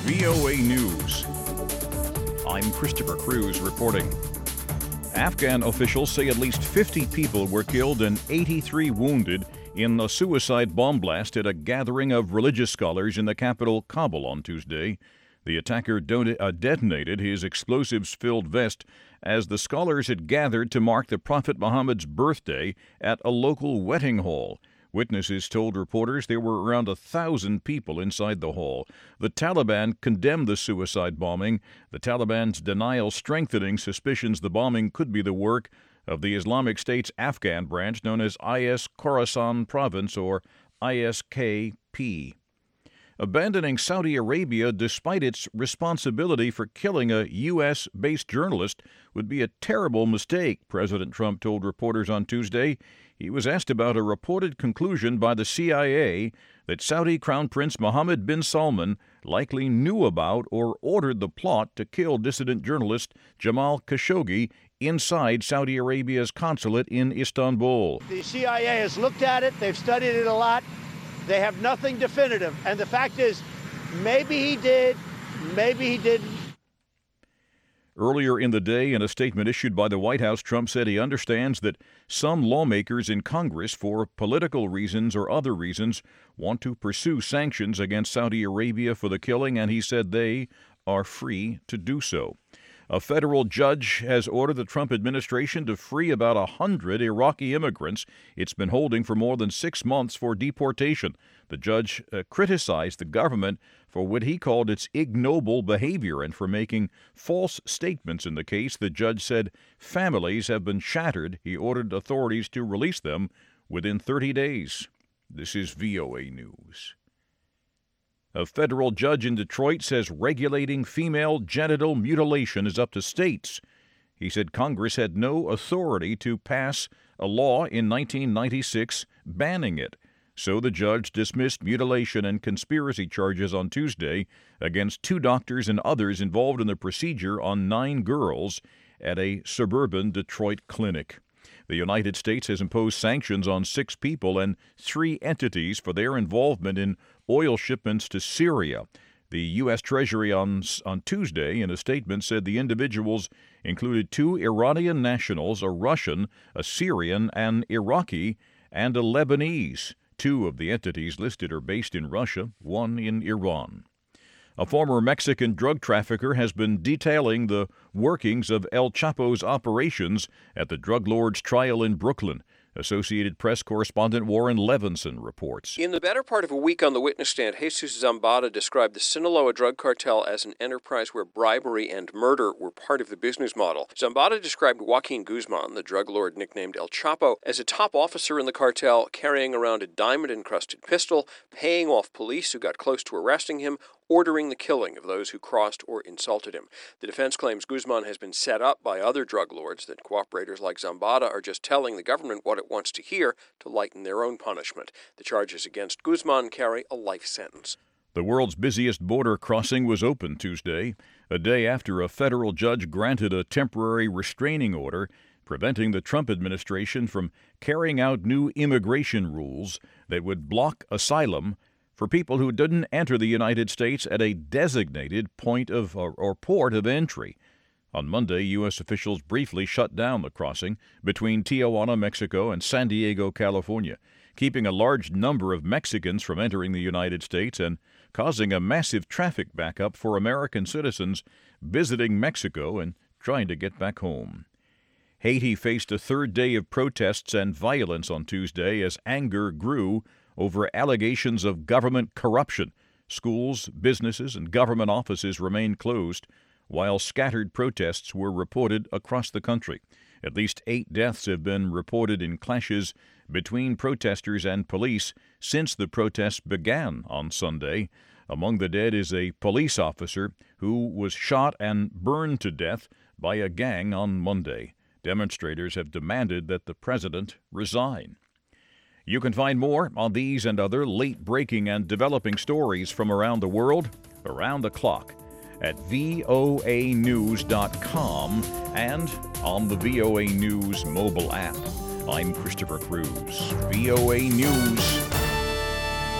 VOA News. I'm Christopher Cruz reporting. Afghan officials say at least 50 people were killed and 83 wounded in a suicide bomb blast at a gathering of religious scholars in the capital, Kabul, on Tuesday. The attacker detonated his explosives-filled vest as the scholars had gathered to mark the Prophet Muhammad's birthday at a local wedding hall. Witnesses told reporters there were around 1,000 people inside the hall. The Taliban condemned the suicide bombing, the Taliban's denial strengthening suspicions the bombing could be the work of the Islamic State's Afghan branch known as IS Khorasan Province, or ISKP. Abandoning Saudi Arabia despite its responsibility for killing a U.S.-based journalist would be a terrible mistake, President Trump told reporters on Tuesday. He was asked about a reported conclusion by the CIA that Saudi Crown Prince Mohammed bin Salman likely knew about or ordered the plot to kill dissident journalist Jamal Khashoggi inside Saudi Arabia's consulate in Istanbul. The CIA has looked at it. They've studied it a lot. They have nothing definitive. And the fact is, maybe he did, maybe he didn't. Earlier in the day, in a statement issued by the White House, Trump said he understands that some lawmakers in Congress, for political reasons or other reasons, want to pursue sanctions against Saudi Arabia for the killing, and he said they are free to do so. A federal judge has ordered the Trump administration to free about 100 Iraqi immigrants it's been holding for more than 6 months for deportation. The judge criticized the government for what he called its ignoble behavior and for making false statements in the case. The judge said families have been shattered. He ordered authorities to release them within 30 days. This is VOA News. A federal judge in Detroit says regulating female genital mutilation is up to states. He said Congress had no authority to pass a law in 1996 banning it. So the judge dismissed mutilation and conspiracy charges on Tuesday against 2 doctors and others involved in the procedure on 9 girls at a suburban Detroit clinic. The United States has imposed sanctions on 6 people and 3 entities for their involvement in oil shipments to Syria. The U.S. Treasury on Tuesday, in a statement, said the individuals included 2 Iranian nationals, a Russian, a Syrian, an Iraqi, and a Lebanese. 2 of the entities listed are based in Russia, 1 in Iran. A former Mexican drug trafficker has been detailing the workings of El Chapo's operations at the drug lord's trial in Brooklyn. Associated Press correspondent Warren Levinson reports. In the better part of a week on the witness stand, Jesus Zambada described the Sinaloa drug cartel as an enterprise where bribery and murder were part of the business model. Zambada described Joaquin Guzman, the drug lord nicknamed El Chapo, as a top officer in the cartel, carrying around a diamond-encrusted pistol, paying off police who got close to arresting him, ordering the killing of those who crossed or insulted him. The defense claims Guzman has been set up by other drug lords, that cooperators like Zambada are just telling the government what it wants to hear to lighten their own punishment. The charges against Guzman carry a life sentence. The world's busiest border crossing was open Tuesday, a day after a federal judge granted a temporary restraining order preventing the Trump administration from carrying out new immigration rules that would block asylum for people who didn't enter the United States at a designated point of or port of entry. On Monday, U.S. officials briefly shut down the crossing between Tijuana, Mexico, and San Diego, California, keeping a large number of Mexicans from entering the United States and causing a massive traffic backup for American citizens visiting Mexico and trying to get back home. Haiti faced a 3rd day of protests and violence on Tuesday as anger grew over allegations of government corruption. Schools, businesses, and government offices remained closed, while scattered protests were reported across the country. At least 8 deaths have been reported in clashes between protesters and police since the protests began on Sunday. Among the dead is a police officer who was shot and burned to death by a gang on Monday. Demonstrators have demanded that the president resign. You can find more on these and other late-breaking and developing stories from around the world, around the clock, at voanews.com and on the VOA News mobile app. I'm Christopher Cruz, VOA News.